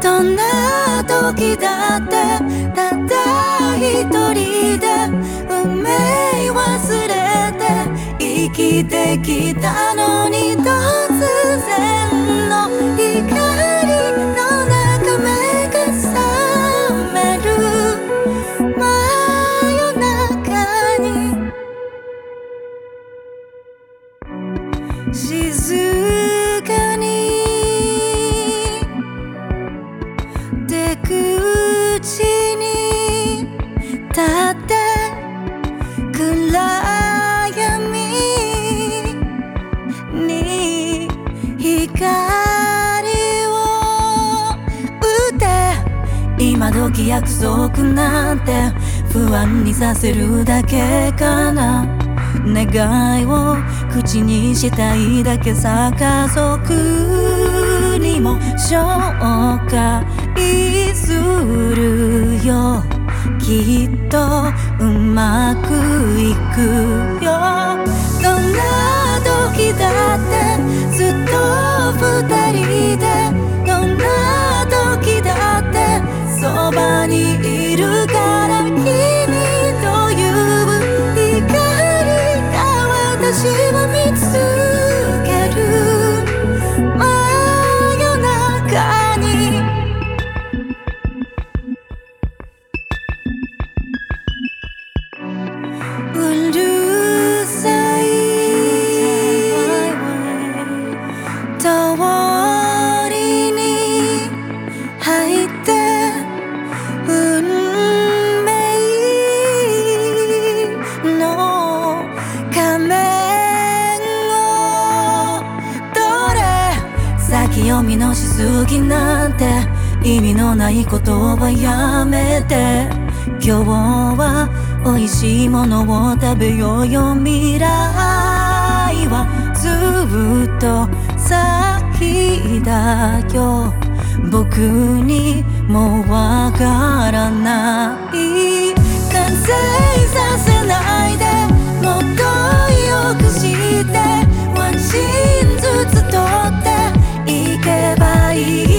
どんな時だってたった一人で運命忘れて生きてきたのに、突然の光の中目が覚める真夜中に、静かに出口に立って暗闇に光を打て、今時約束なんて不安にさせるだけかな。願いを口にしたいだけさ、家族にも紹介するよ。きっとうまくいくよ。どんな時だってずっと二人で、どんな時だってそばにいるから、君という光が私を見つける真夜中に。うるさい通りに入って運命の仮面を取れ。先読みのしすぎなんて意味のないことはやめて、今日は美味しいものを食べようよ。未来はずっと先だよ。僕にもわからない。完成させないで、もっと良くしてワンシーンずつ撮っていけばいい。